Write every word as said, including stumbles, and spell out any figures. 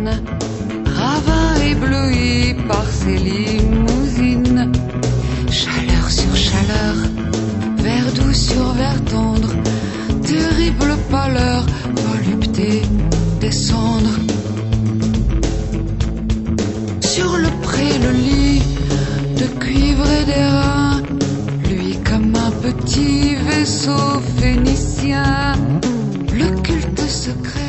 Vienne, ravin ébloui par ses limousines. Chaleur sur chaleur, vers doux sur vers tendre, terrible pâleur, volupté des cendres. Sur le pré, le lit de cuivre et d'airain, lui comme un petit vaisseau phénicien, le culte secret